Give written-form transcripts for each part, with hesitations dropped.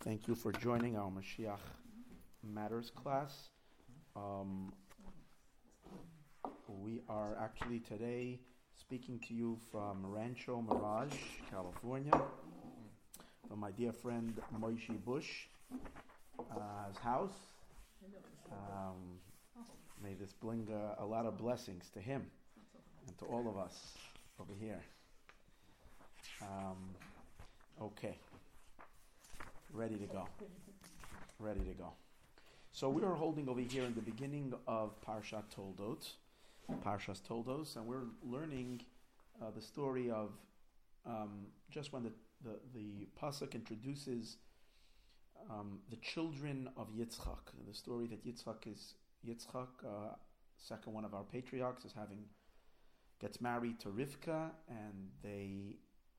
Thank you for joining our Mashiach Matters class. We are actually today speaking to you from Rancho Mirage, California, from my dear friend Moshe Bush, his house. May this bring a lot of blessings to him and to all of us over here. Okay. Ready to go. So we are holding over here in the beginning of Parashat Toldos, and we're learning the story of just when the pasuk introduces the children of Yitzchak. The story that Yitzchak, second one of our patriarchs, gets married to Rivka, and they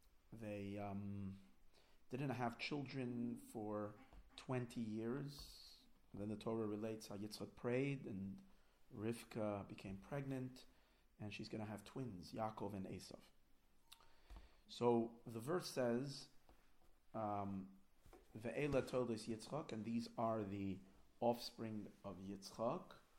didn't have children for 20 years. And then the Torah relates how Yitzchak prayed and Rivka became pregnant, and she's going to have twins, Yaakov and Esav. So the verse says, Ve'ela Toldos Yitzchak, and these are the offspring of Yitzchak.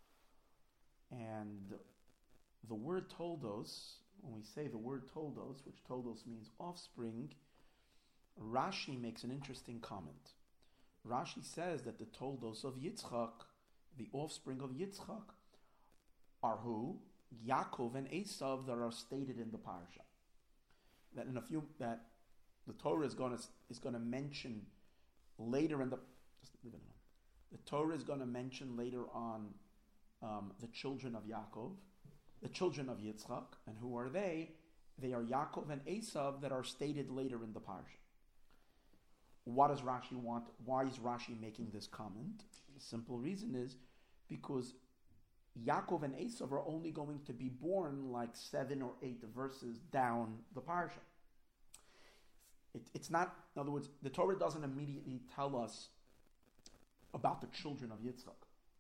And the word Toldos, when we say the word Toldos, which Toldos means offspring, Rashi makes an interesting comment. Rashi says that the Toldos of Yitzchak, the offspring of Yitzchak, are who? Yaakov and Esav, that are stated in the parasha. That the Torah is going to mention later in the Torah is going to mention later on the children of Yaakov, the children of Yitzchak, and who are they? They are Yaakov and Esav that are stated later in the parasha. What does Rashi want? Why is Rashi making this comment? The simple reason is because Yaakov and Esav are only going to be born like 7 or 8 verses down the parsha. It's not, in other words, the Torah doesn't immediately tell us about the children of Yitzchak.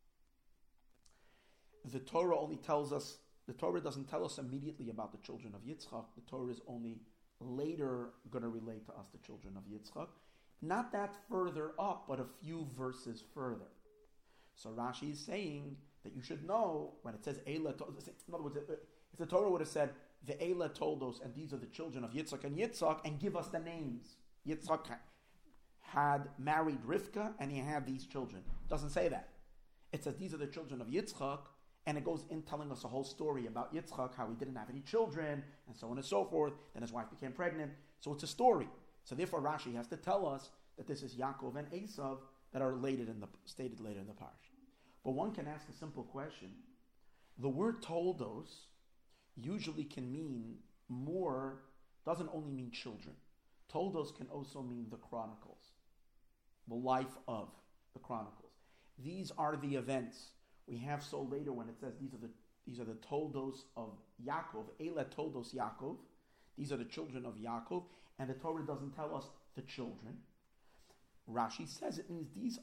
The Torah doesn't tell us immediately about the children of Yitzchak. The Torah is only later going to relate to us the children of Yitzchak. Not that further up, but a few verses further. So Rashi is saying that you should know when it says Eila Toldos. In other words, if the Torah would have said the Eila Toldos, and these are the children of Yitzchak, and give us the names. Yitzchak had married Rivka, and he had these children. It doesn't say that. It says these are the children of Yitzchak, and it goes in telling us a whole story about Yitzchak, how he didn't have any children, and so on and so forth. Then his wife became pregnant. So it's a story. So therefore Rashi has to tell us that this is Yaakov and Esav that are stated later in the parsha. But one can ask a simple question. The word Toldos usually can mean more, doesn't only mean children. Toldos can also mean the chronicles, the life of the chronicles. These are the events. We have so later when it says these are the Toldos of Yaakov, Eila Toldos Yaakov. These are the children of Yaakov, and the Torah doesn't tell us the children. Rashi says it means this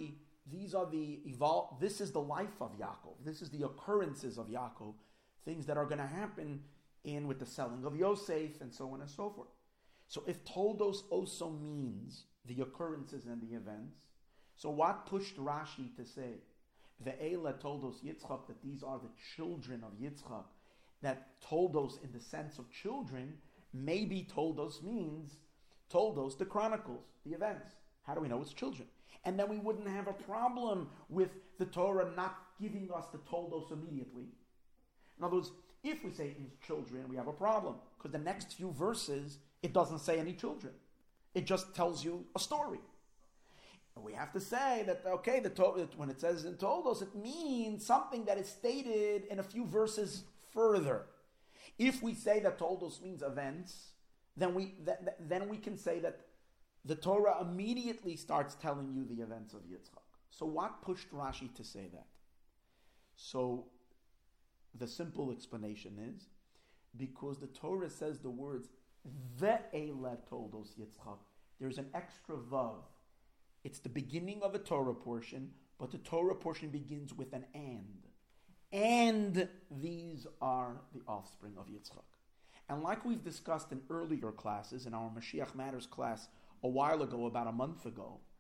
is the life of Yaakov. This is the occurrences of Yaakov, things that are going to happen with the selling of Yosef and so on and so forth. So if Toldos also means the occurrences and the events, so what pushed Rashi to say Ve'ela Toldos Yitzchak, that these are the children of Yitzchak, that Toldos in the sense of children, maybe Toldos means Toldos, the chronicles, the events. How do we know it's children? And then we wouldn't have a problem with the Torah not giving us the Toldos immediately. In other words, if we say it means children, we have a problem, because the next few verses, it doesn't say any children. It just tells you a story. And we have to say that, okay, when it says in Toldos, it means something that is stated in a few verses further. If we say that Toldos means events, then we can say that the Torah immediately starts telling you the events of Yitzchak. So what pushed Rashi to say that? So the simple explanation is because the Torah says the words Ve'ela Toldos Yitzchak. There's an extra vav. It's the beginning of a Torah portion, but the Torah portion begins with an and. And these are the offspring of Yitzchak. And like we've discussed in earlier classes, in our Mashiach Matters class a while ago, about a month ago,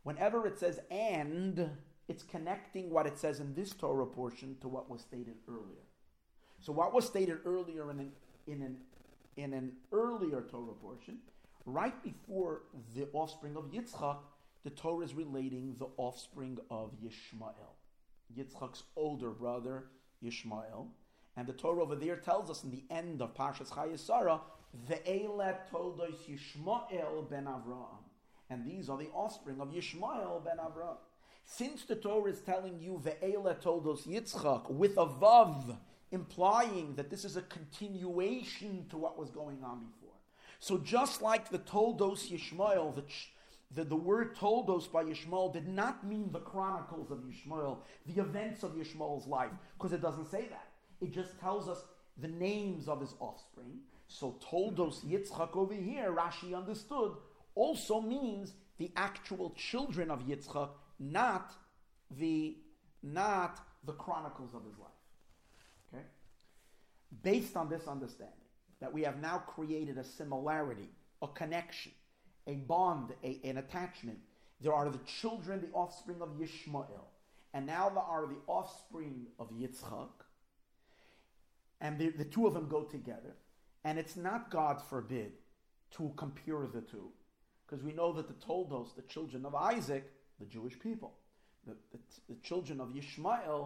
Whenever it says and, it's connecting what it says in this Torah portion to what was stated earlier. So what was stated earlier in an earlier Torah portion, right before the offspring of Yitzchak, the Torah is relating the offspring of Yishmael, Yitzchak's older brother Yishmael. And the Torah over there tells us in the end of Parshas Chayei Sarah, Ve'ele toldos Yishmael ben Avraham. And these are the offspring of Yishmael ben Avraham. Since the Torah is telling you Ve'ele toldos Yitzchak with a vav, implying that this is a continuation to what was going on before. So just like the toldos Yishmael, the word toldos by Yishmael did not mean the chronicles of Yishmael, the events of Yishmael's life, because it doesn't say that. It just tells us the names of his offspring. So toldos Yitzchak over here, Rashi understood, also means the actual children of Yitzchak, not the chronicles of his life. Okay? Based on this understanding, that we have now created a similarity, a connection, a bond, an attachment. There are the children, the offspring of Yishmael, and now there are the offspring of Yitzchak, and the two of them go together. And it's not, God forbid, to compare the two, because we know that the Toldos, the children of Isaac, the Jewish people, the children of Yishmael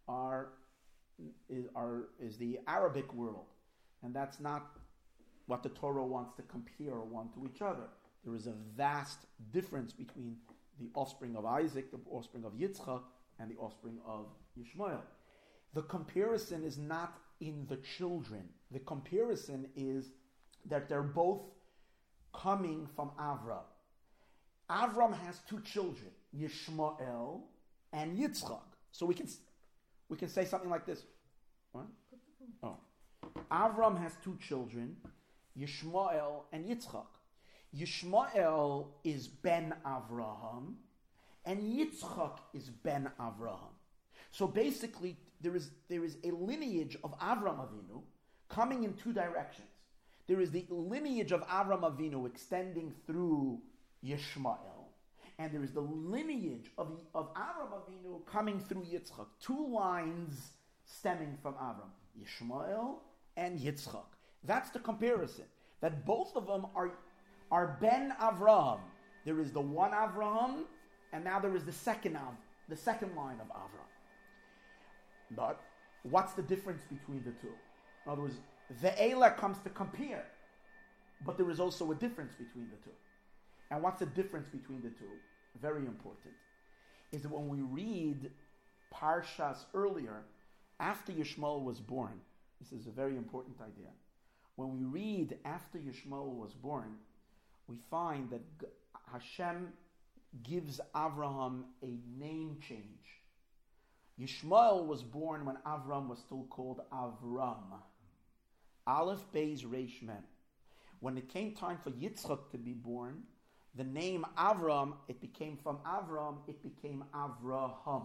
is the Arabic world, and that's not what the Torah wants to compare one to each other. There is a vast difference between the offspring of Isaac, the offspring of Yitzchak, and the offspring of Yishmael. The comparison is not in the children. The comparison is that they're both coming from Avram. Avram has two children, Yishmael and Yitzchak. So we can say something like this. What? Oh. Avram has two children, Yishmael and Yitzchak. Yishmael is Ben Avraham, and Yitzchak is Ben Avraham. So basically, there is a lineage of Avram Avinu coming in two directions. There is the lineage of Avram Avinu extending through Yishmael, and there is the lineage of Avram Avinu coming through Yitzchak. Two lines stemming from Avram, Yishmael and Yitzchak. That's the comparison. That both of them are Ben Avraham. There is the one Avraham, and now there is the second line of Avraham. But what's the difference between the two? In other words, Ve'ela comes to compare, but there is also a difference between the two. And what's the difference between the two? Very important. Is that when we read Parshas earlier, after Yishmael was born, this is a very important idea. When we read after Yishmael was born, we find that Hashem gives Avraham a name change. Yishmael was born when Avram was still called Avram. Aleph Beis Reish Mem. When it came time for Yitzchak to be born, the name Avram, it became from Avram, it became Avraham.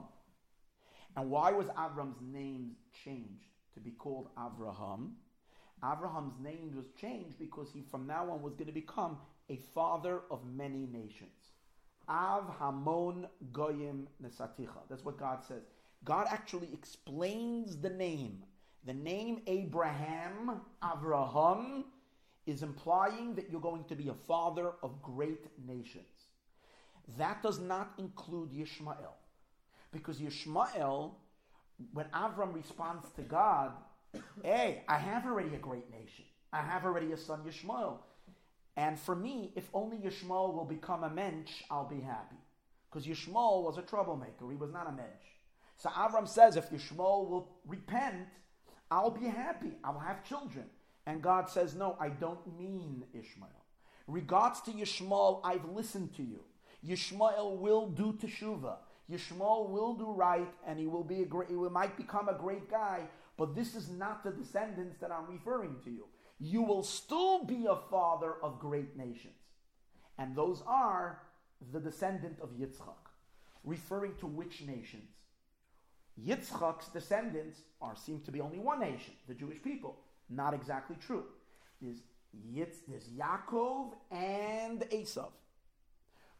And why was Avram's name changed to be called Avraham? Avraham's name was changed because he from now on was going to become a father of many nations. Av Hamon Goyim Nesaticha. That's what God says. God actually explains the name. The name Abraham, Avraham, is implying that you're going to be a father of great nations. That does not include Yishmael. Because Yishmael, when Avram responds to God, hey, I have already a great nation. I have already a son, Yishmael. And for me, if only Yishmael will become a mensch, I'll be happy. Because Yishmael was a troublemaker. He was not a mensch. So Avram says, if Yishmael will repent, I'll be happy. I'll have children. And God says, no, I don't mean Ishmael. Regards to Yishmael, I've listened to you. Yishmael will do teshuvah. Yishmael will do right, and he might become a great guy, but this is not the descendants that I'm referring to you. You will still be a father of great nations. And those are the descendant of Yitzchak. Referring to which nations? Yitzchak's descendants seem to be only one nation, the Jewish people. Not exactly true. There's Yaakov and Esav.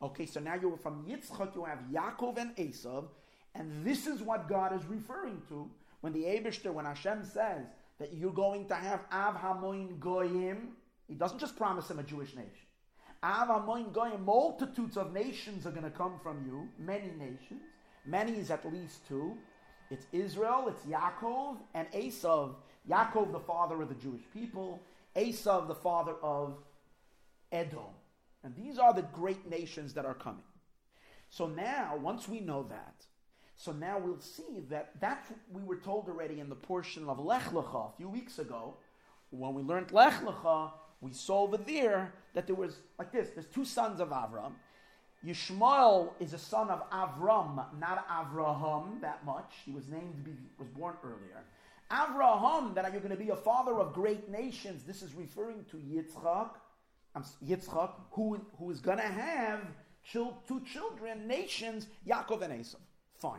Okay, so now you're from Yitzchak, you have Yaakov and Esav, and this is what God is referring to when the Eibishter, when Hashem says that you're going to have Av Hamoin Goyim. He doesn't just promise him a Jewish nation. Av Hamoin Goyim, multitudes of nations are going to come from you, many nations. Many is at least two. It's Israel, it's Yaakov, and Esav. Yaakov, the father of the Jewish people. Esav, the father of Edom. And these are the great nations that are coming. So now, once we know that, so now we'll see that that's what we were told already in the portion of Lech Lecha a few weeks ago. When we learned Lech Lecha, we saw over there that there was, like this, there's two sons of Avram. Yishmael is a son of Avram, not Avraham that much. He was was born earlier. Avraham, that you're going to be a father of great nations. This is referring to Yitzchak, who is going to have two children, nations, Yaakov and Esav. Fine.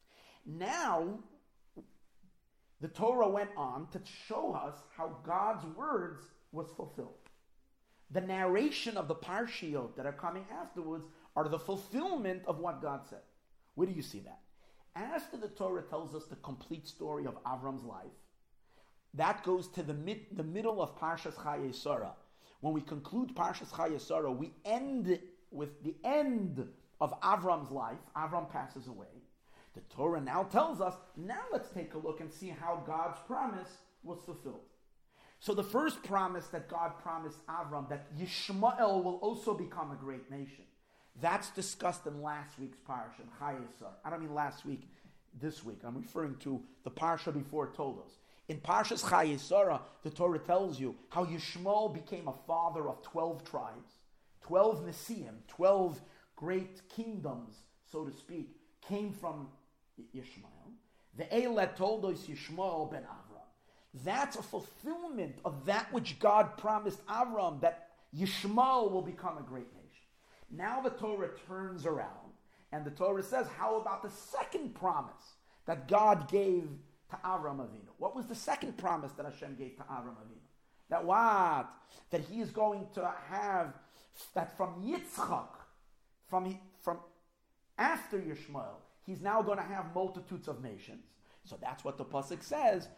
Now, the Torah went on to show us how God's words was fulfilled. The narration of the Parshiot that are coming afterwards are the fulfillment of what God said. Where do you see that? After the Torah tells us the complete story of Avram's life, that goes to the middle of Parshas Chayei Sarah. When we conclude Parshas Chayei Sarah, we end with the end of Avram's life. Avram passes away. The Torah now tells us, now let's take a look and see how God's promise was fulfilled. So the first promise that God promised Avram, that Yishmael will also become a great nation, that's discussed in last week's parsha, in Chayei Sarah. I don't mean last week, this week. I'm referring to the parsha before it told us. In Parshas Chayei Sarah, the Torah tells you how Yishmael became a father of 12 tribes, 12 Nesiim, 12 great kingdoms, so to speak, came from Yishmael. The Eilat told us Yishmael ben Avram. That's a fulfillment of that which God promised Avram, that Yishmael will become a great nation. Now the Torah turns around, and the Torah says, how about the second promise that God gave to Avram Avinu? What was the second promise that Hashem gave to Avram Avinu? That what? That he is going to have, that from Yitzchak, from after Yishmael, he's now going to have multitudes of nations. So that's what the pasuk says.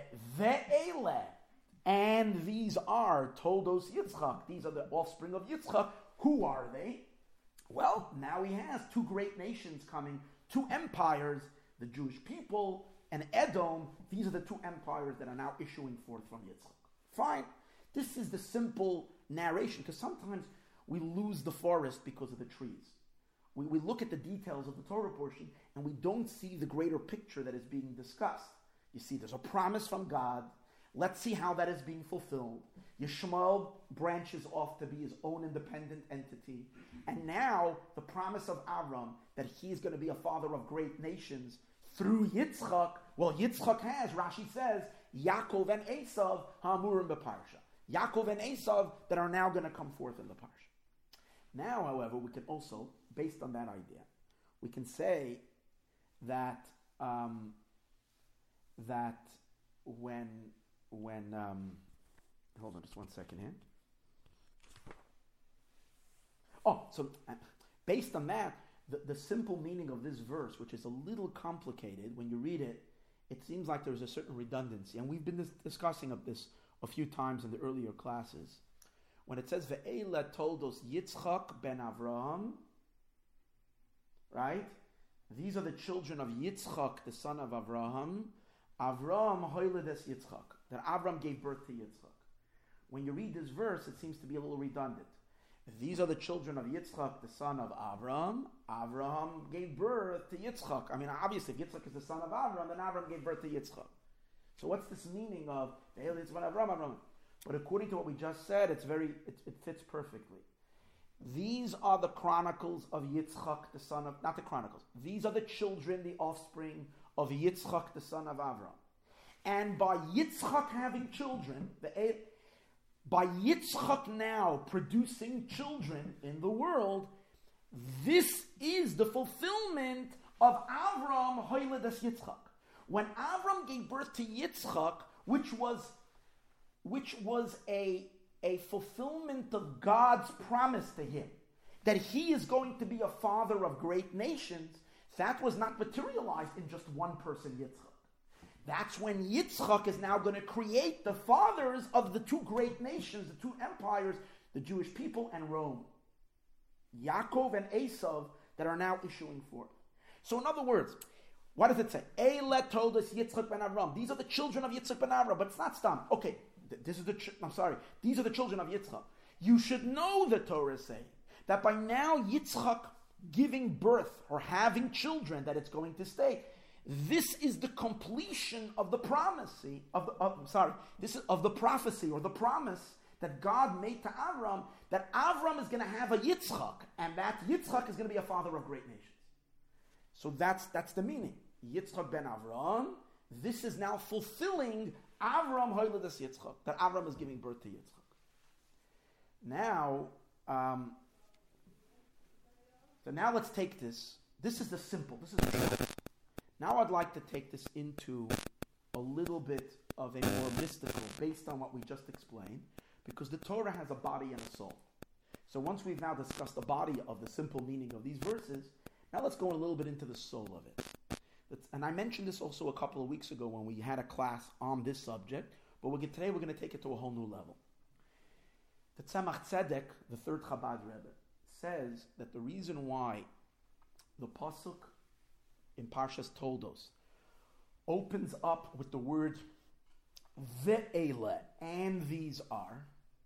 Ve'ele, and these are Toldos Yitzchak. These are the offspring of Yitzchak. Who are they? Well, now he has two great nations coming, two empires, the Jewish people and Edom. These are the two empires that are now issuing forth from Yitzchak. Fine. This is the simple narration, because sometimes we lose the forest because of the trees. We look at the details of the Torah portion and we don't see the greater picture that is being discussed. You see, there's a promise from God. Let's see how that is being fulfilled. Yishmael branches off to be his own independent entity. And now the promise of Avram that he's going to be a father of great nations through Yitzchak. Well, Yitzchak has, Rashi says, Yaakov and Esav ha'amurim b'parsha. Yaakov and Esav that are now going to come forth in the parsha. Now, however, we can also, based on that idea, we can say that when hold on just 1 second here. Based on that, the simple meaning of this verse, which is a little complicated when you read it, it seems like there's a certain redundancy, and we've been discussing of this a few times in the earlier classes. When it says Ve'ela toldos Yitzchak ben Avraham, right? These are the children of Yitzchak, the son of Avraham. Avraham hoiledes Yitzchak, that Avram gave birth to Yitzchak. When you read this verse, it seems to be a little redundant. These are the children of Yitzchak, the son of Avram. Avraham gave birth to Yitzchak. I mean, obviously, if Yitzchak is the son of Avram, then Avram gave birth to Yitzchak. So what's this meaning of Ve'ela Yitzchak Avram? But according to what we just said, it fits perfectly. These are the chronicles of Yitzchak, the son of, not the chronicles, these are the children, the offspring of Yitzchak, the son of Avram. And by Yitzchak having children, by Yitzchak now producing children in the world, this is the fulfillment of Avram Hoiledas Yitzchak. When Avram gave birth to Yitzchak, which was a fulfillment of God's promise to him, that he is going to be a father of great nations, that was not materialized in just one person, Yitzchak. That's when Yitzchak is now going to create the fathers of the two great nations, the two empires, the Jewish people and Rome. Yaakov and Esav that are now issuing forth. So in other words, what does it say? Eile told us Yitzchak ben Avram. These are the children of Yitzchak ben Avram, but it's not Stam. Okay, these are the children of Yitzchak. You should know, the Torah is saying, that by now Yitzchak giving birth or having children, that it's going to stay. This is the completion of the prophecy of the prophecy or the promise that God made to Avram, that Avram is going to have a Yitzchak, and that Yitzchak is going to be a father of great nations. So that's the meaning. Yitzchak ben Avram. This is now fulfilling Avram Hoyledas Yitzchak, that Avram is giving birth to Yitzchak. Now, so now let's take this. This is the simple. This is the simple. Now I'd like to take this into a little bit of a more mystical, based on what we just explained, because the Torah has a body and a soul. So once we've now discussed the body of the simple meaning of these verses, now let's go a little bit into the soul of it. And I mentioned this also a couple of weeks ago when we had a class on this subject, but today we're going to take it to a whole new level. The Tzemach Tzedek, the third Chabad Rebbe, says that the reason why the Pasuk in Parshas Toldos opens up with the word Ve'ele, and these are,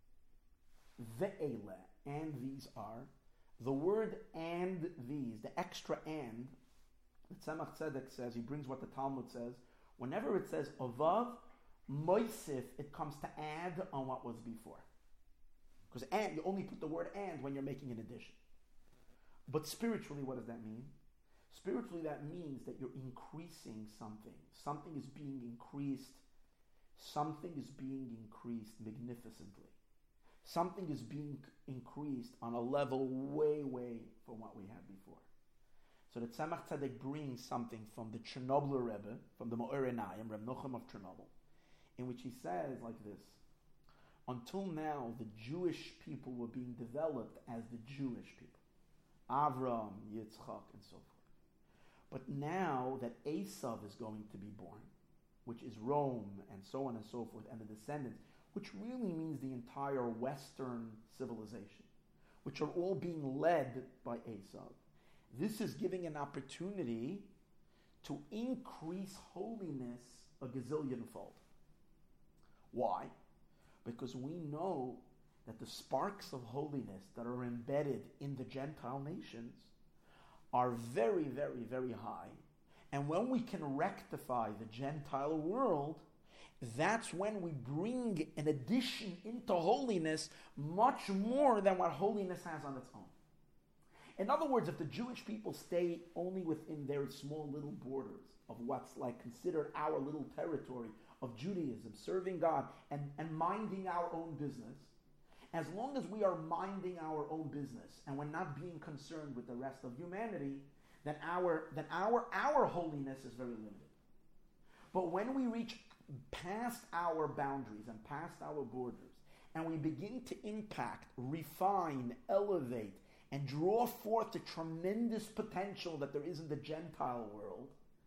Ve'ele, and these are, the word and these, the extra and, the Tzemach Tzedek says, he brings what the Talmud says, whenever it says Avav, Moisif, it comes to add on what was before. Because and, you only put the word and when you're making an addition. But spiritually, what does that mean? Spiritually, that means that you're increasing something. Something is being increased. Something is being increased magnificently. Something is being increased on a level way, way from what we had before. So the Tzemach Tzedek brings something from the Chernobyl Rebbe, from the Me'or Einayim, Reb Nochem of Chernobyl, in which he says like this: until now, the Jewish people were being developed as the Jewish people. Avram, Yitzchak, and so forth. But now that Esav is going to be born, which is Rome, and so on and so forth, and the descendants, which really means the entire Western civilization, which are all being led by Esav, this is giving an opportunity to increase holiness a gazillion-fold. Why? Because we know that the sparks of holiness that are embedded in the Gentile nations are very, very, very high. And when we can rectify the Gentile world, that's when we bring an addition into holiness much more than what holiness has on its own. In other words, if the Jewish people stay only within their small little borders of what's like considered our little territory of Judaism, serving God and minding our own business, as long as we are minding our own business and we're not being concerned with the rest of humanity, then our holiness is very limited. But when we reach past our boundaries and past our borders, and we begin to impact, refine, elevate, and draw forth the tremendous potential that there is in the Gentile world,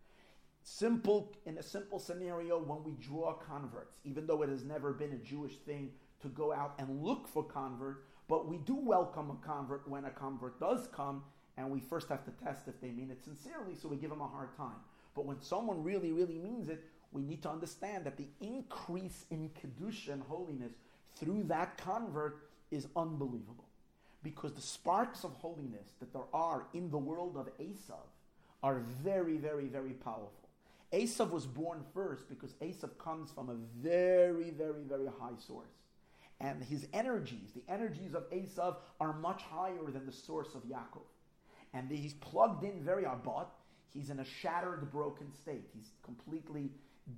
in a simple scenario, when we draw converts, even though it has never been a Jewish thing to go out and look for convert, but we do welcome a convert when a convert does come, and we first have to test if they mean it sincerely, so we give them a hard time. But when someone really, really means it, we need to understand that the increase in Kedusha and holiness through that convert is unbelievable. Because the sparks of holiness that there are in the world of Esav are very, very, very powerful. Esav was born first because Esav comes from a very, very, very high source. And his energies, the energies of Esav, are much higher than the source of Yaakov. And he's plugged in very hard. He's in a shattered, broken state. He's completely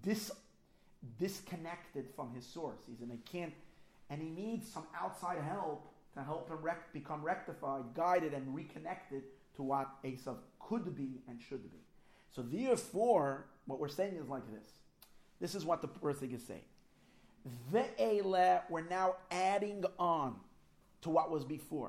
disconnected from his source. And he needs some outside help to help him become rectified, guided, and reconnected to what Esav could be and should be. So therefore, what we're saying is like this. This is what the first thing is saying. Ve'ele, we're now adding on to what was before.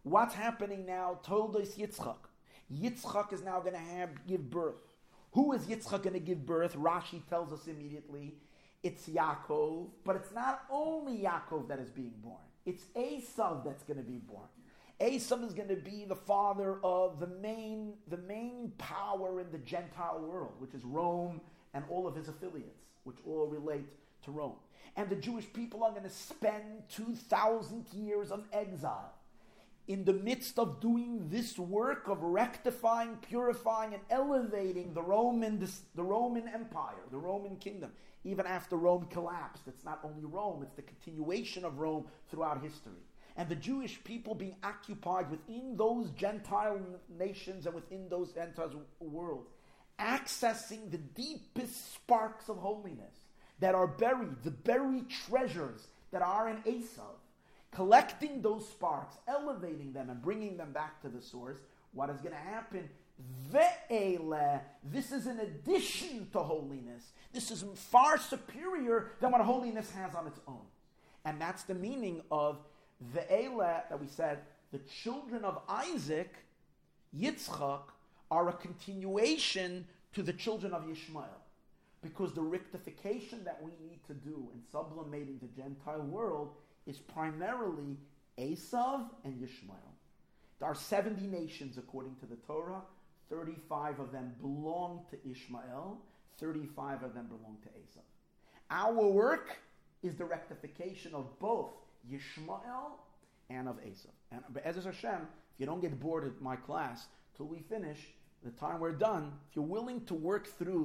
What's happening now? Toldos Yitzchak. Yitzchak is now going to give birth. Who is Yitzchak going to give birth? Rashi tells us immediately it's Yaakov, but it's not only Yaakov that is being born. It's Esav that's going to be born. Esav is going to be the father of the main power in the Gentile world, which is Rome and all of his affiliates, which all relate to Rome. And the Jewish people are going to spend 2,000 years of exile in the midst of doing this work of rectifying, purifying, and elevating the Roman Empire, the Roman kingdom. Even after Rome collapsed, it's not only Rome, it's the continuation of Rome throughout history. And the Jewish people being occupied within those Gentile nations and within those Gentile worlds, accessing the deepest sparks of holiness that are buried, the buried treasures that are in Esav, collecting those sparks, elevating them, and bringing them back to the source. What is going to happen? Ve'ele, this is an addition to holiness. This is far superior than what holiness has on its own. And that's the meaning of Ve'ele that we said, the children of Isaac, Yitzchak, are a continuation to the children of Yishmael. Because the rectification that we need to do in sublimating the Gentile world is primarily Esav and Yishmael. There are 70 nations according to the Torah. 35 of them belong to Ishmael. 35 of them belong to Esav. Our work is the rectification of both Yishmael and of Esav. And Be'ezus Hashem, if you don't get bored at my class till we finish, the time we're done, if you're willing to work through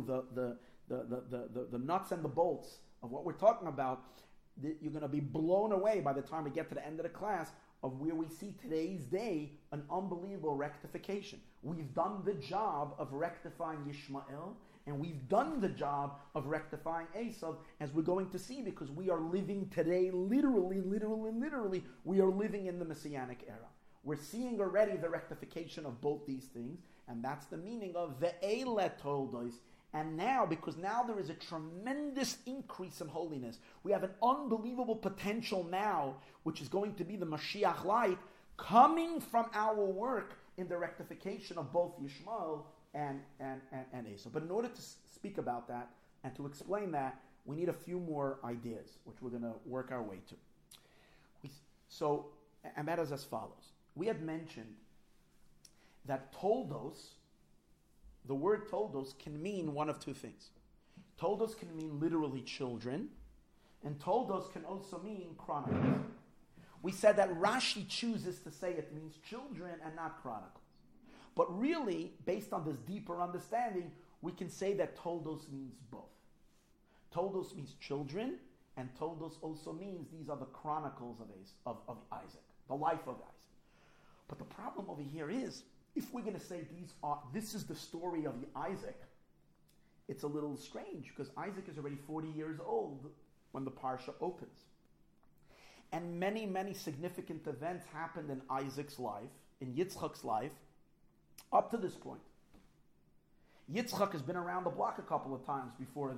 the nuts and the bolts of what we're talking about, you're going to be blown away by the time we get to the end of the class of where we see today's day an unbelievable rectification. We've done the job of rectifying Yishmael, and we've done the job of rectifying Esav, as we're going to see, because we are living today, literally, we are living in the Messianic era. We're seeing already the rectification of both these things, and that's the meaning of Ve'ele Toldos. And now, because now there is a tremendous increase in holiness, we have an unbelievable potential now, which is going to be the Mashiach light, coming from our work in the rectification of both Yishmael and Esav. But in order to speak about that and to explain that, we need a few more ideas, which we're going to work our way to. And that is as follows. We had mentioned that Toldos, the word Toldos can mean one of two things. Toldos can mean literally children, and Toldos can also mean chronicles. We said that Rashi chooses to say it means children and not chronicles. But really, based on this deeper understanding, we can say that Toldos means both. Toldos means children, and Toldos also means these are the chronicles of Isaac, the life of Isaac. But the problem over here is, if we're going to say this is the story of Isaac, it's a little strange, because Isaac is already 40 years old when the Parsha opens. And many, many significant events happened in Isaac's life, in Yitzchak's life, up to this point. Yitzchak has been around the block a couple of times before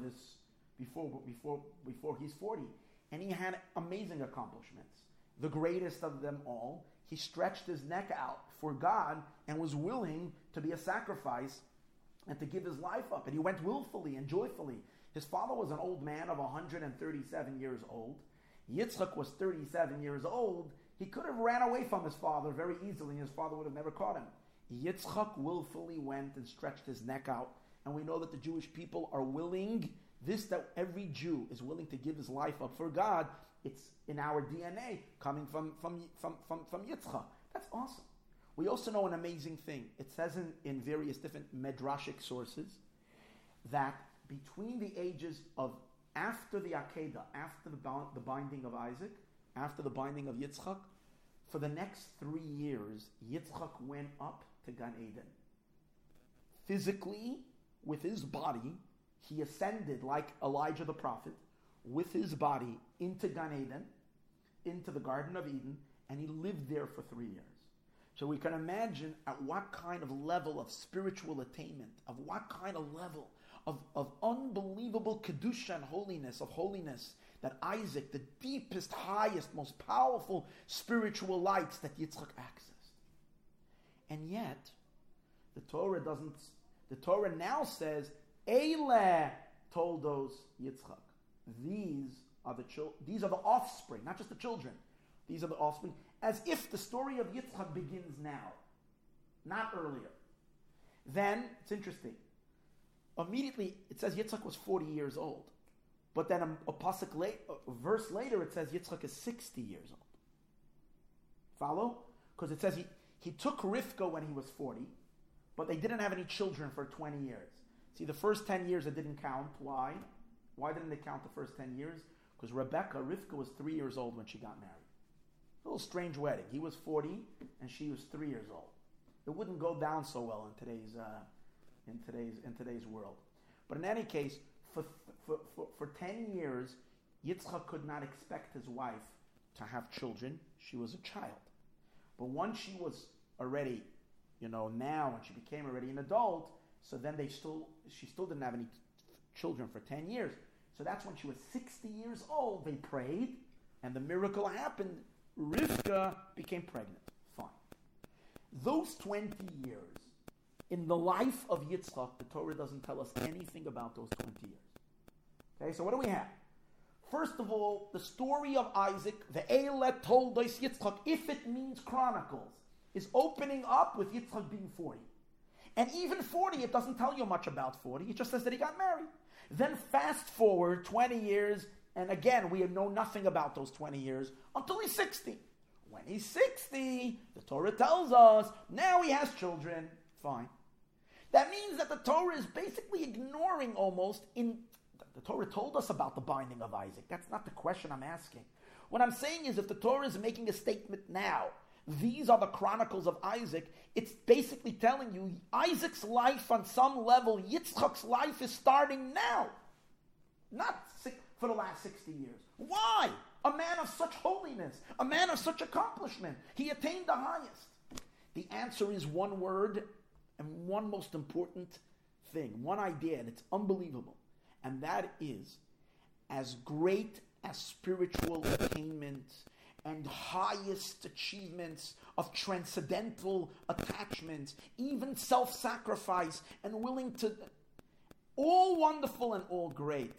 he's 40, and he had amazing accomplishments. The greatest of them all, he stretched his neck out for God and was willing to be a sacrifice and to give his life up. And he went willfully and joyfully. His father was an old man of 137 years old. Yitzchak was 37 years old. He could have ran away from his father very easily, and his father would have never caught him. Yitzchak willfully went and stretched his neck out. And we know that the Jewish people are willing, that every Jew is willing to give his life up for God. It's in our DNA, coming from Yitzchak. That's awesome. We also know an amazing thing. It says in various different medrashic sources that between the ages of after the Akedah, after the binding of Isaac, after the binding of Yitzchak, for the next 3 years, Yitzchak went up to Gan Eden. Physically, with his body, he ascended like Elijah the prophet, with his body into Gan Eden, into the Garden of Eden, and he lived there for 3 years. So we can imagine at what kind of level of spiritual attainment, of what kind of level of unbelievable kedusha and holiness, that Isaac, the deepest, highest, most powerful spiritual lights that Yitzchak accessed. And yet, the Torah now says, Eile toldos Yitzchak. These are the offspring, not just the children. These are the offspring, as if the story of Yitzchak begins now, not earlier. Then, it's interesting. Immediately, it says Yitzchak was 40 years old. But then a verse later, it says Yitzchak is 60 years old. Follow? Because it says he took Rivka when he was 40, but they didn't have any children for 20 years. See, the first 10 years it didn't count. Why? Why didn't they count the first 10 years? Because Rivka was 3 years old when she got married. A little strange wedding. He was 40 and she was 3 years old. It wouldn't go down so well in today's world. But in any case, for 10 years, Yitzchak could not expect his wife to have children. She was a child. But once she was already, now when she became already an adult, so then she still didn't have any children for 10 years. So that's when she was 60 years old. They prayed, and the miracle happened. Rivka became pregnant. Fine. Those 20 years in the life of Yitzchak, the Torah doesn't tell us anything about those 20 years. Okay, so what do we have? First of all, the story of Isaac, the Eile Toldos Yitzchak, if it means chronicles, is opening up with Yitzchak being 40. And even 40, it doesn't tell you much about 40. It just says that he got married. Then fast forward 20 years, and again, we know nothing about those 20 years until he's 60. When he's 60, the Torah tells us, now he has children. Fine. That means that the Torah is basically ignoring the Torah told us about the binding of Isaac. That's not the question I'm asking. What I'm saying is if the Torah is making a statement now, these are the chronicles of Isaac, it's basically telling you Isaac's life on some level, Yitzchak's life is starting now. Not for the last 60 years. Why? A man of such holiness, a man of such accomplishment. He attained the highest. The answer is one word and one most important thing, one idea, and it's unbelievable. And that is, as great as spiritual attainments and highest achievements of transcendental attachments, even self-sacrifice and willing to, all wonderful and all great.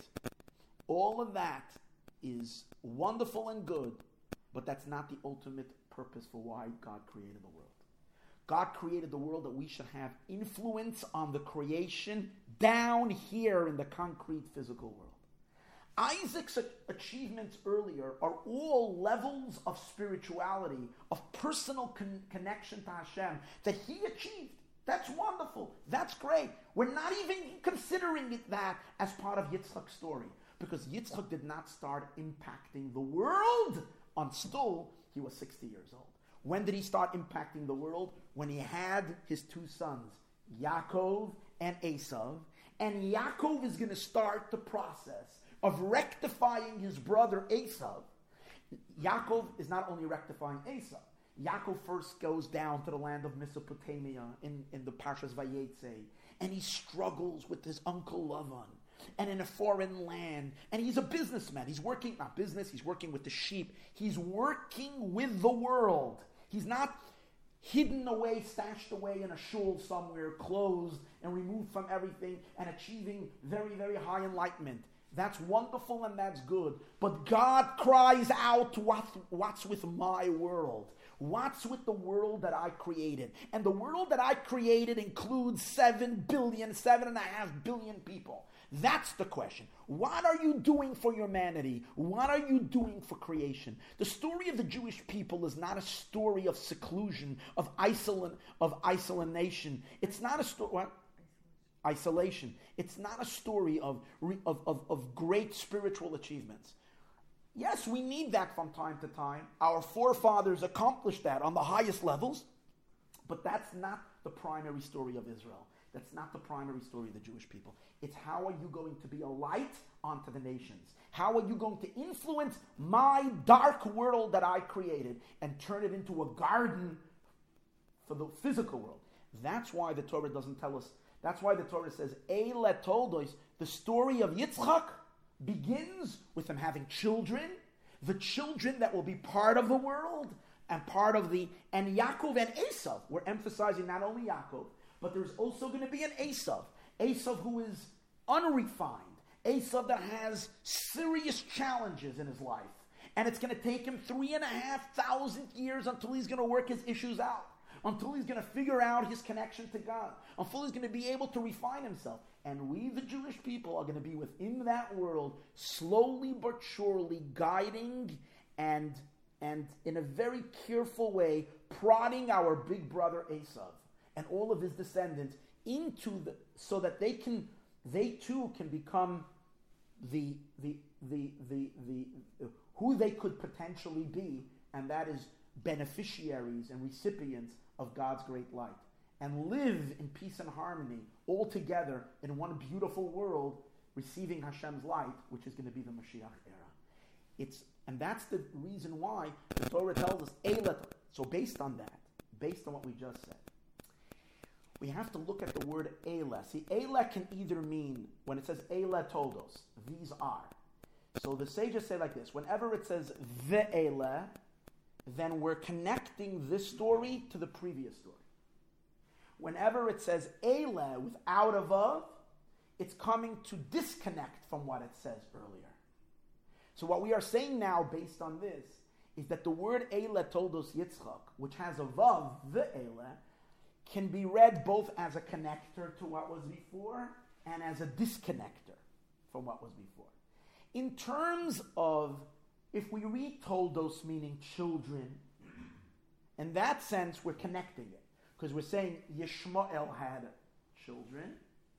All of that is wonderful and good, but that's not the ultimate purpose for why God created the world. God created the world that we should have influence on the creation down here in the concrete physical world. Isaac's achievements earlier are all levels of spirituality, of personal connection to Hashem that he achieved. That's wonderful. That's great. We're not even considering that as part of Yitzchak's story, because Yitzchak did not start impacting the world until he was 60 years old. When did he start impacting the world? When he had his two sons, Yaakov and Esav. And Yaakov is going to start the process of rectifying his brother Esav. Yaakov is not only rectifying Esav. Yaakov first goes down to the land of Mesopotamia in the Parshas Vayetze, and he struggles with his uncle Lavan, and in a foreign land, and he's a businessman. He's working, not business, he's working with the sheep. He's working with the world. He's not hidden away, stashed away in a shul somewhere, closed and removed from everything and achieving very, very high enlightenment. That's wonderful and that's good. But God cries out, what's with my world? What's with the world that I created? And the world that I created includes 7.5 billion people. That's the question. What are you doing for humanity? What are you doing for creation? The story of the Jewish people is not a story of seclusion, of isolation. It's not a story... What? Isolation. It's not a story of great spiritual achievements. Yes, we need that from time to time. Our forefathers accomplished that on the highest levels, but that's not the primary story of Israel. That's not the primary story of the Jewish people. It's how are you going to be a light onto the nations? How are you going to influence my dark world that I created and turn it into a garden for the physical world? That's why the Torah doesn't tell us. That's why the Torah says, Eile Toldos, the story of Yitzchak begins with him having children, the children that will be part of the world, and and Yaakov and Esav. We're emphasizing not only Yaakov, but there's also going to be an Esav. Esav who is unrefined. Esav that has serious challenges in his life. And it's going to take him 3,500 years until he's going to work his issues out. Until he's going to figure out his connection to God. Until he's going to be able to refine himself. And we, the Jewish people, are going to be within that world, slowly but surely guiding and in a very careful way, prodding our big brother Esav and all of his descendants so that they too can become the who they could potentially be, and that is beneficiaries and recipients of God's great light, and live in peace and harmony all together in one beautiful world, receiving Hashem's light, which is going to be the Mashiach era. And that's the reason why the Torah tells us Eilat. So based on that, based on what we just said, we have to look at the word Eilah. See, Eilah can either mean, when it says Eilah Toldos, these are. So the sages say like this: whenever it says Ve'elah, then we're connecting this story to the previous story. Whenever it says Eilah without a vav, it's coming to disconnect from what it says earlier. So what we are saying now, based on this, is that the word Eilah Toldos Yitzchak, which has a vav, Ve'elah, can be read both as a connector to what was before and as a disconnector from what was before. In terms of, if we read Toldos meaning children, in that sense we're connecting it. Because we're saying Yishmael had children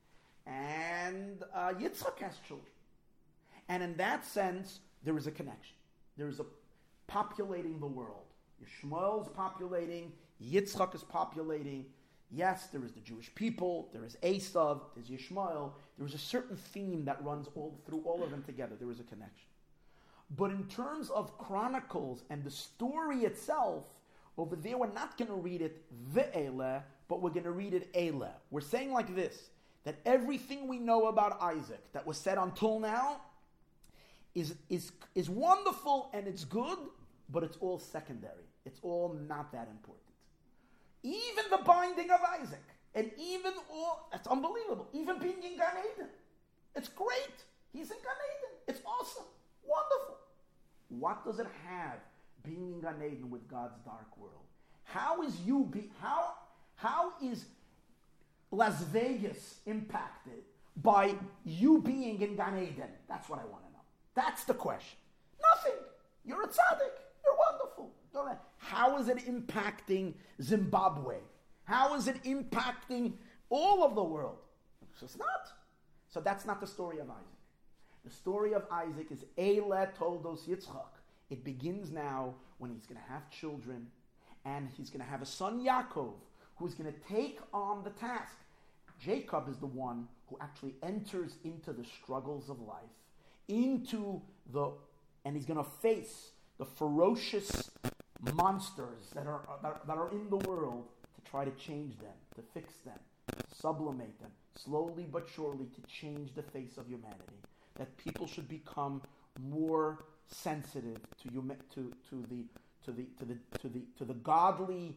and Yitzchak has children. And in that sense, there is a connection. There is a populating the world. Yishmael is populating, Yitzchak is populating. Yes, there is the Jewish people, there is Esav, there's Yishmael. There is a certain theme that runs through all of them together. There is a connection. But in terms of Chronicles and the story itself, over there we're not going to read it Ve'elah, but we're going to read it Elah. We're saying like this, that everything we know about Isaac that was said until now is wonderful and it's good, but it's all secondary. It's all not that important. Even the binding of Isaac, and even all, that's unbelievable. Even being in Gan Eden, it's great. He's in Gan Eden. It's awesome, wonderful. What does it have being in Gan Eden with God's dark world? How is Las Vegas impacted by you being in Gan Eden? That's what I want to know. That's the question. Nothing. You're a tzaddik. You're wonderful. How is it impacting Zimbabwe? How is it impacting all of the world? It's just not. So that's not the story of Isaac. The story of Isaac is Eilah Toldos Yitzchak. It begins now when he's going to have children, and he's going to have a son Yaakov, who's going to take on the task. Jacob is the one who actually enters into the struggles of life, and he's going to face the ferocious monsters that are in the world to try to change them, to fix them, to sublimate them, slowly but surely to change the face of humanity. That people should become more sensitive to the godly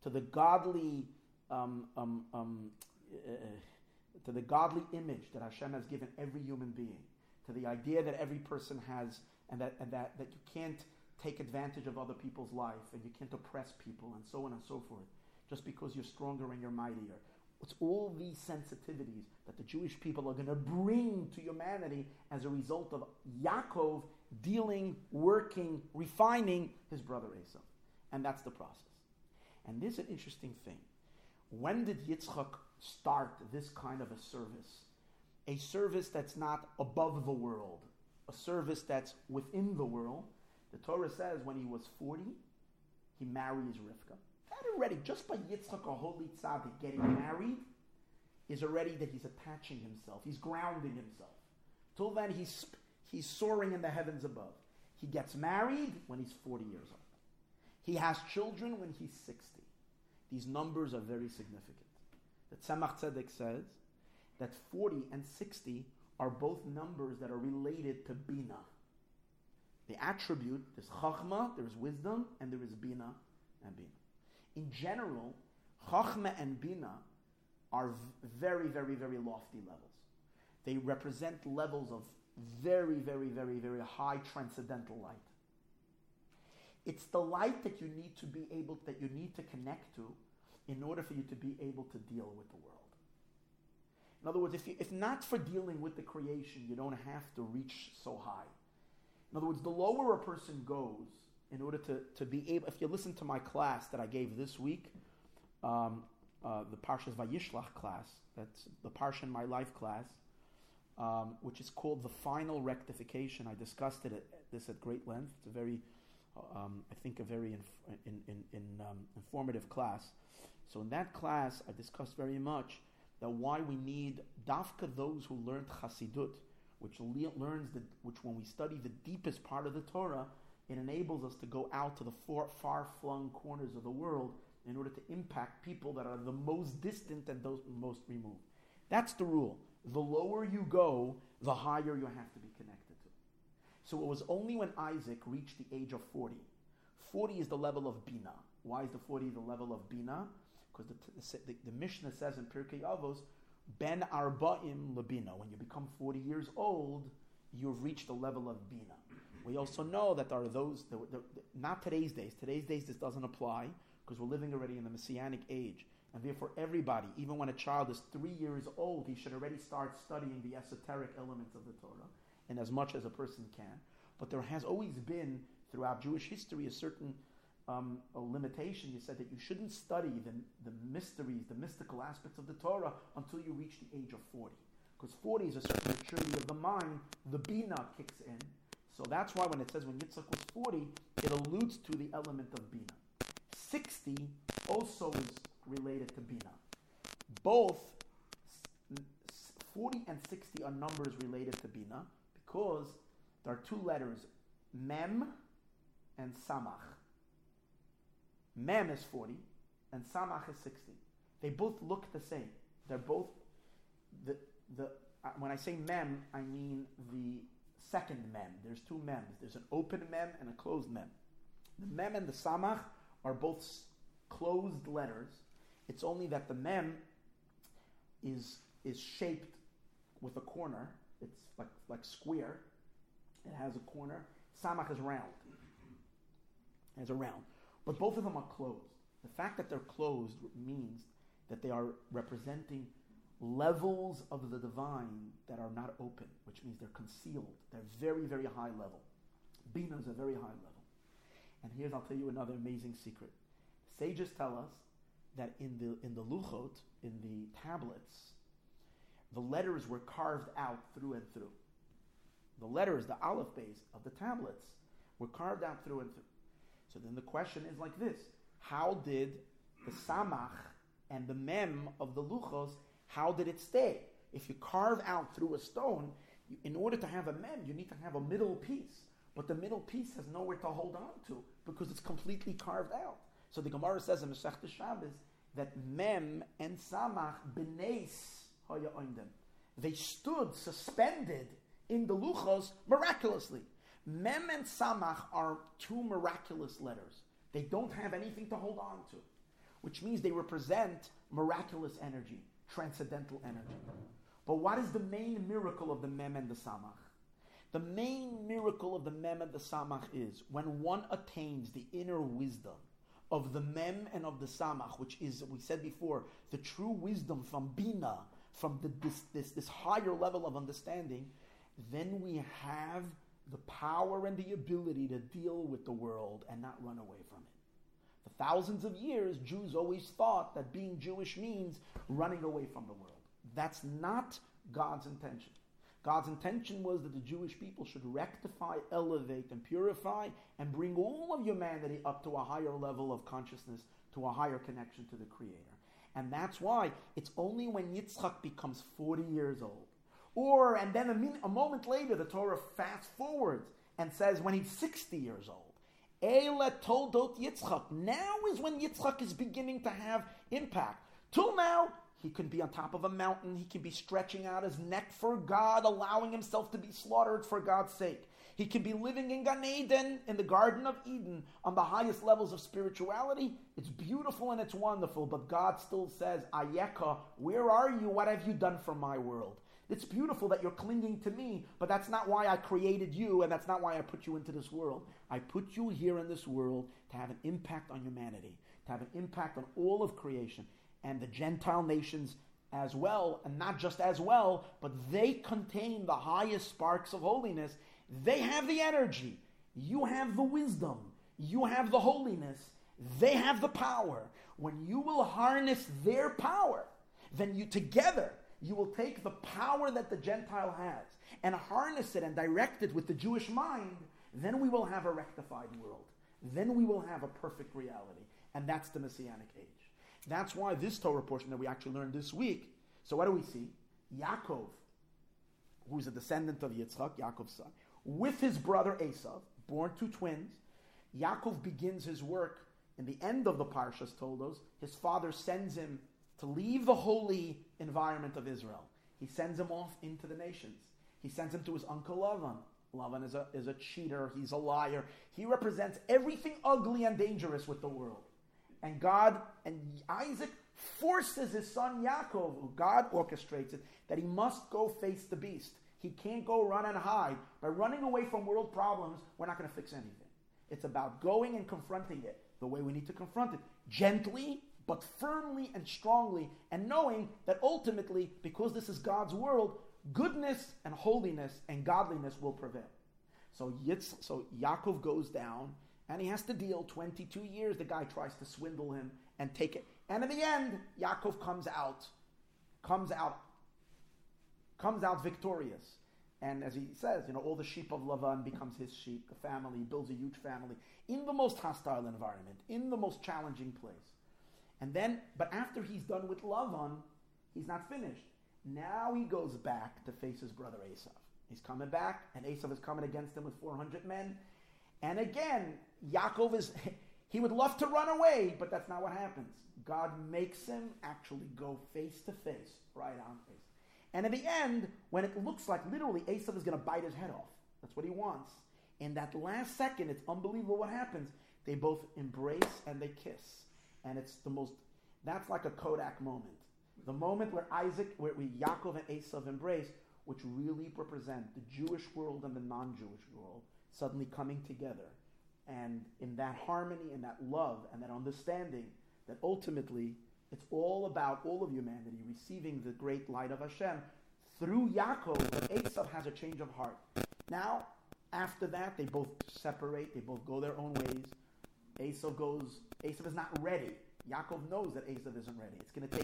image that Hashem has given every human being, to the idea that every person has, and that you can't take advantage of other people's life, and you can't oppress people, and so on and so forth, just because you're stronger and you're mightier. It's all these sensitivities that the Jewish people are going to bring to humanity as a result of Yaakov dealing, working, refining his brother Esav. And that's the process. And this is an interesting thing. When did Yitzchak start this kind of a service? A service that's not above the world, a service that's within the world. The Torah says when he was 40, he marries Rivka. That already, just by Yitzchak, a holy tzaddik, getting married, is already that he's attaching himself. He's grounding himself. Till then, he's soaring in the heavens above. He gets married when he's 40 years old. He has children when he's 60. These numbers are very significant. The Tzemach Tzedek says that 40 and 60 are both numbers that are related to Bina. The attribute, there's Chachma, there is wisdom, and there is Bina. and Bina. In general, Chachma and Bina are very, very, very lofty levels. They represent levels of very, very, very, very high transcendental light. It's the light that you need to connect to in order for you to be able to deal with the world. In other words, if not for dealing with the creation, you don't have to reach so high. In other words, the lower a person goes, in order to be able, if you listen to my class that I gave this week, the Parshas Vayishlach class, that's the Parsha in My Life class, which is called The Final Rectification. I discussed this at great length. It's a very, I think, a very informative class. So in that class, I discussed very much that why we need dafka those who learned Chassidut, which when we study the deepest part of the Torah, it enables us to go out to the far-flung corners of the world in order to impact people that are the most distant and those most removed. That's the rule. The lower you go, the higher you have to be connected to. So it was only when Isaac reached the age of 40. 40 is the level of Bina. Why is the 40 the level of Bina? Because the Mishnah says in Pirkei Avos, Ben Arba'im Lebina. When you become 40 years old, you've reached the level of Bina. We also know that there are those, not today's days. Today's days this doesn't apply because we're living already in the Messianic age. And therefore everybody, even when a child is 3 years old, he should already start studying the esoteric elements of the Torah, and as much as a person can. But there has always been, throughout Jewish history, a certain a limitation. You said that you shouldn't study the mysteries, the mystical aspects of the Torah until you reach the age of 40. Because 40 is a certain maturity of the mind, the Bina kicks in. So that's why when it says when Yitzchak was 40, it alludes to the element of Bina. 60 also is related to Bina. Both 40 and 60 are numbers related to Bina because there are two letters, Mem and Samach. Mem is 40 and Samach is 60. They both look the same. They're both, when I say Mem, I mean the second Mem. There's two Mems. There's an open Mem and a closed Mem. The Mem and the Samach are both closed letters. It's only that the Mem is shaped with a corner. It's like square. It has a corner. Samach is round. It has a round. But both of them are closed. The fact that they're closed means that they are representing levels of the divine that are not open, which means they're concealed. They're very, very high level. Bina is a very high level. And here's, I'll tell you another amazing secret. Sages tell us that in the luchot, in the tablets, the letters were carved out through and through. The letters, the aleph base of the tablets, were carved out through and through. So then the question is like this: how did the samach and the mem of the luchos, how did it stay? If you carve out through a stone, in order to have a mem, you need to have a middle piece. But the middle piece has nowhere to hold on to because it's completely carved out. So the Gemara says in Masechta Shabbos that mem and samach b'neis haya oindem. They stood suspended in the luchos miraculously. Mem and Samach are two miraculous letters. They don't have anything to hold on to, which means they represent miraculous energy, transcendental energy. But what is the main miracle of the Mem and the Samach? The main miracle of the Mem and the Samach is when one attains the inner wisdom of the Mem and of the Samach, which is, we said before, the true wisdom from Bina, from this higher level of understanding, then we have the power and the ability to deal with the world and not run away from it. For thousands of years, Jews always thought that being Jewish means running away from the world. That's not God's intention. God's intention was that the Jewish people should rectify, elevate, and purify, and bring all of humanity up to a higher level of consciousness, to a higher connection to the Creator. And that's why it's only when Yitzchak becomes 40 years old, and then a moment later, the Torah fast forwards and says when he's 60 years old, Eile toldot Yitzchak. Now is when Yitzchak is beginning to have impact. Till now, he can be on top of a mountain. He can be stretching out his neck for God, allowing himself to be slaughtered for God's sake. He can be living in Gan Eden, in the Garden of Eden, on the highest levels of spirituality. It's beautiful and it's wonderful, but God still says, Ayeka, where are you? What have you done for my world? It's beautiful that you're clinging to me, but that's not why I created you, and that's not why I put you into this world. I put you here in this world to have an impact on humanity, to have an impact on all of creation, and the Gentile nations as well, and not just as well, but they contain the highest sparks of holiness. They have the energy. You have the wisdom. You have the holiness. They have the power. When you will harness their power, then you together, you will take the power that the Gentile has and harness it and direct it with the Jewish mind. Then we will have a rectified world. Then we will have a perfect reality. And that's the Messianic age. That's why this Torah portion that we actually learned this week. So what do we see? Yaakov, who is a descendant of Yitzchak, Yaakov's son, with his brother Esav, born to twins. Yaakov begins his work in the end of the Parshas told us. His father sends him to leave the holy environment of Israel. He sends him off into the nations. He sends him to his uncle Lavan. Lavan is a cheater. He's a liar. He represents everything ugly and dangerous with the world. And God and Isaac forces his son Yaakov, who God orchestrates it, that he must go face the beast. He can't go run and hide. By running away from world problems, we're not going to fix anything. It's about going and confronting it the way we need to confront it. Gently, but firmly and strongly, and knowing that ultimately, because this is God's world, goodness and holiness and godliness will prevail. So Yaakov goes down, and he has to deal 22 years. The guy tries to swindle him and take it. And in the end, Yaakov comes out victorious. And as he says, all the sheep of Lavan becomes his sheep, the family, he builds a huge family in the most hostile environment, in the most challenging place. And then, but after he's done with Lavan, he's not finished. Now he goes back to face his brother Esav. He's coming back, and Esav is coming against him with 400 men. And again, Yaakov he would love to run away, but that's not what happens. God makes him actually go face to face, right on face. And in the end, when it looks like literally Esav is going to bite his head off, that's what he wants. In that last second, it's unbelievable what happens. They both embrace and they kiss. And it's that's like a Kodak moment. The moment where Yaakov and Esav embrace, which really represent the Jewish world and the non-Jewish world, suddenly coming together. And in that harmony and that love and that understanding, that ultimately it's all about all of humanity receiving the great light of Hashem through Yaakov, but Esav has a change of heart. Now, after that, they both separate, they both go their own ways. Esav is not ready. Yaakov knows that Esav isn't ready. It's going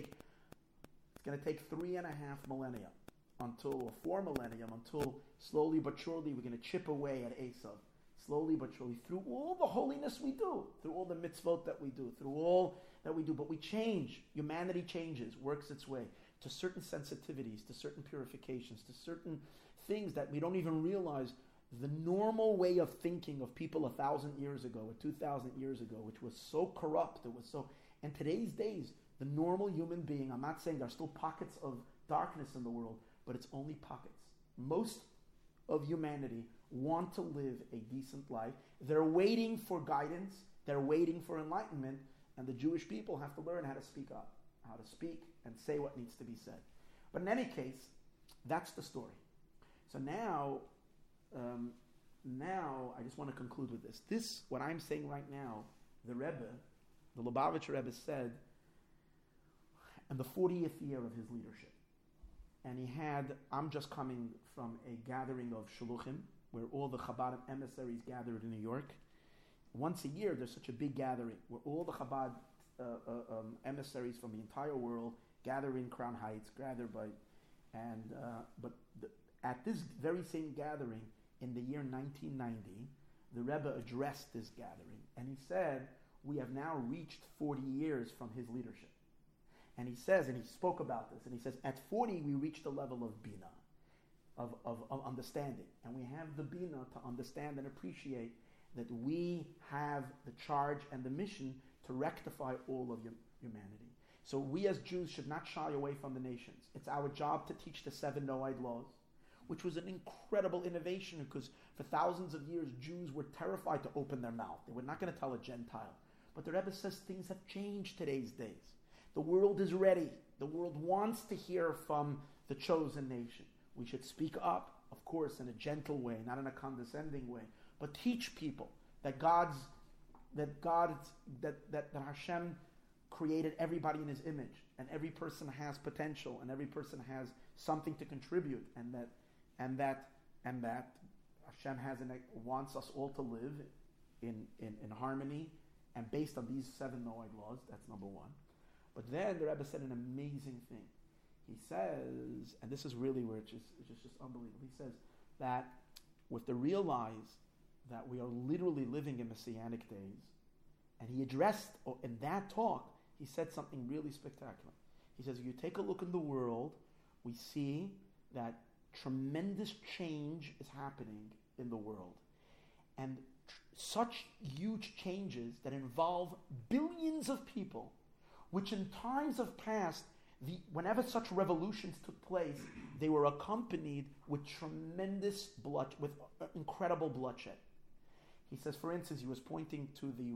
to take 3.5 millennia or 4 millennia until slowly but surely we're going to chip away at Esav. Slowly but surely, through all the holiness we do, through all the mitzvot that we do, through all that we do, but we change. Humanity changes, works its way to certain sensitivities, to certain purifications, to certain things that we don't even realize. The normal way of thinking of people 1,000 years ago or 2,000 years ago, which was so corrupt, and today's days, the normal human being, I'm not saying there are still pockets of darkness in the world, but it's only pockets. Most of humanity want to live a decent life. They're waiting for guidance. They're waiting for enlightenment. And the Jewish people have to learn how to speak up, how to speak and say what needs to be said. But in any case, that's the story. So now I just want to conclude with this. This, what I'm saying right now, the Rebbe, the Lubavitcher Rebbe said in the 40th year of his leadership. And I'm just coming from a gathering of Shluchim, where all the Chabad emissaries gathered in New York. Once a year, there's such a big gathering where all the Chabad emissaries from the entire world gather in Crown Heights, at this very same gathering in the year 1990, the Rebbe addressed this gathering, and he said, we have now reached 40 years from his leadership. And he says, and he spoke about this, and he says, at 40 we reached a level of bina, of understanding. And we have the bina to understand and appreciate that we have the charge and the mission to rectify all of humanity. So we as Jews should not shy away from the nations. It's our job to teach the 7 Noahide laws. which was an incredible innovation because for thousands of years Jews were terrified to open their mouth. They were not going to tell a Gentile. But the Rebbe says things have changed today's days. The world is ready. The world wants to hear from the chosen nation. We should speak up, of course, in a gentle way, not in a condescending way, but teach people that Hashem created everybody in His image, and every person has potential, and every person has something to contribute, and that Hashem wants us all to live in harmony, and based on these 7 Noahide laws. That's number one. But then the Rebbe said an amazing thing. He says, and this is really where it's just unbelievable. He says that with the realize that we are literally living in Messianic days, and he addressed in that talk, he said something really spectacular. He says, if you take a look in the world, we see that tremendous change is happening in the world. And such huge changes that involve billions of people, which in times of past, whenever such revolutions took place, they were accompanied with tremendous incredible bloodshed. He says, for instance, he was pointing to the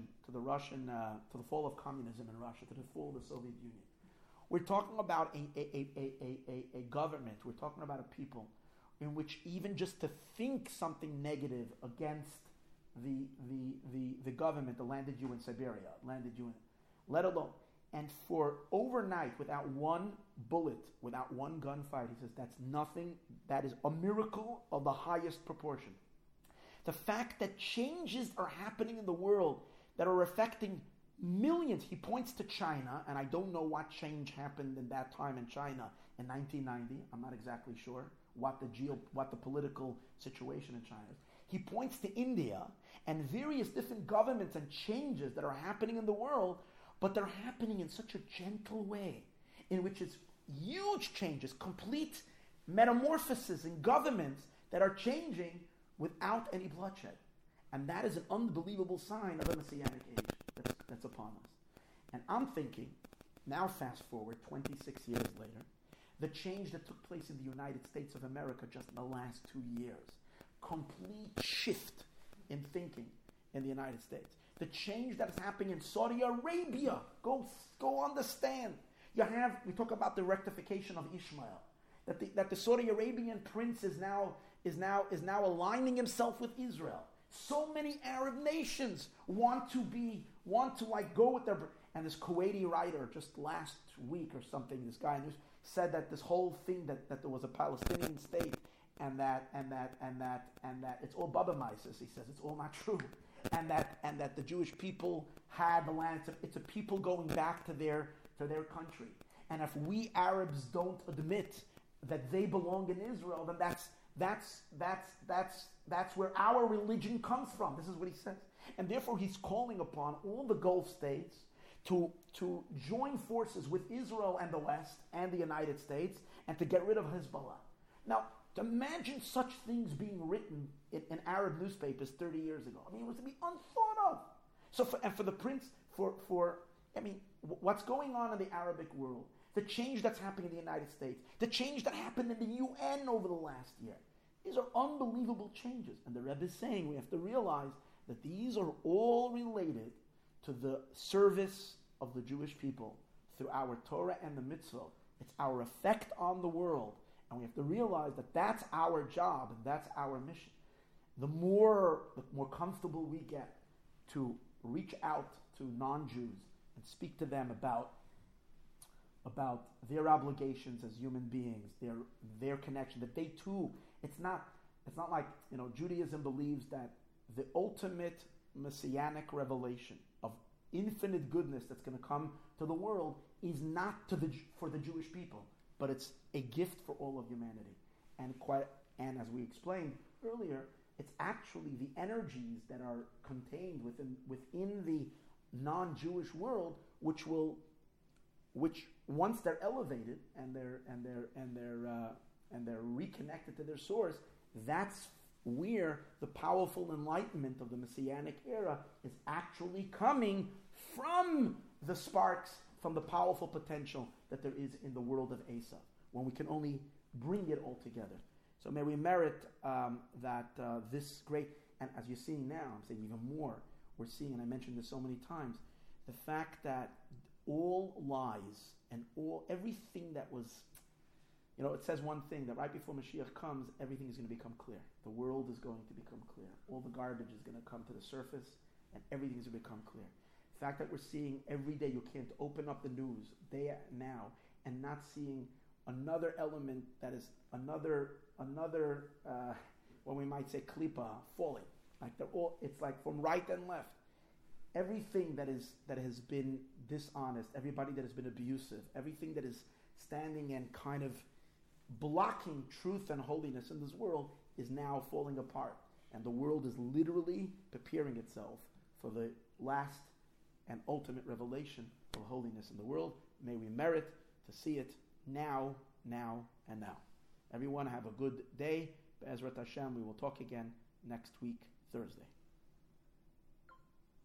fall of communism in Russia, to the fall of the Soviet Union. We're talking about a government. We're talking about a people in which even just to think something negative against the government that landed you in Siberia, let alone, and for overnight, without one bullet, without one gunfight, he says that's nothing. That is a miracle of the highest proportion. The fact that changes are happening in the world that are affecting millions. He points to China, and I don't know what change happened in that time in China in 1990. I'm not exactly sure what the political situation in China is. He points to India and various different governments and changes that are happening in the world, but they're happening in such a gentle way, in which it's huge changes, complete metamorphoses in governments that are changing without any bloodshed. And that is an unbelievable sign of a Messianic age that's upon us. And I'm thinking, now fast forward 26 years later, the change that took place in the United States of America just in the last 2 years, complete shift in thinking in the United States. The change that is happening in Saudi Arabia, go understand. We talk about the rectification of Ishmael, that the Saudi Arabian prince is now aligning himself with Israel. So many Arab nations want to go with their, and this Kuwaiti writer just last week or something, this guy said that this whole thing that there was a Palestinian state and that it's all Baba Mises. He says it's all not true, and that the Jewish people had the land. It's a people going back to their country, and if we Arabs don't admit that they belong in Israel, then that's where our religion comes from. This is what he says. And therefore he's calling upon all the Gulf states to join forces with Israel and the West and the United States and to get rid of Hezbollah. Now, to imagine such things being written in Arab newspapers 30 years ago. I mean, it was to be unthought of. So for the prince, what's going on in the Arabic world, the change that's happening in the United States, the change that happened in the UN over the last year, these are unbelievable changes. And the Rebbe is saying we have to realize that these are all related to the service of the Jewish people through our Torah and the mitzvah. It's our effect on the world. And we have to realize that that's our job and that's our mission. The more comfortable we get to reach out to non-Jews and speak to them about their obligations as human beings, their connection, that they too, it's not like, Judaism believes that the ultimate messianic revelation of infinite goodness that's going to come to the world is not for the Jewish people, but it's a gift for all of humanity. And as we explained earlier, it's actually the energies that are contained within the non-Jewish world, which once they're elevated and they're reconnected to their source, that's where the powerful enlightenment of the Messianic era is actually coming from the sparks, from the powerful potential that there is in the world of Asa, when we can only bring it all together. So may we merit that this great, and as you're seeing now, I'm saying even more, we're seeing, and I mentioned this so many times, the fact that all lies and everything that was, it says one thing, that right before Mashiach comes, everything is going to become clear. The world is going to become clear. All the garbage is going to come to the surface, and everything is going to become clear. The fact that we're seeing every day, you can't open up the news day now and not seeing another element that is another what we might say klipa falling. Like it's like from right and left. Everything that has been dishonest, everybody that has been abusive, everything that is standing and kind of blocking truth and holiness in this world is now falling apart. And the world is literally preparing itself for the last and ultimate revelation of holiness in the world. May we merit to see it now, and now. Everyone have a good day. Be'ezrat Hashem, we will talk again next week, Thursday.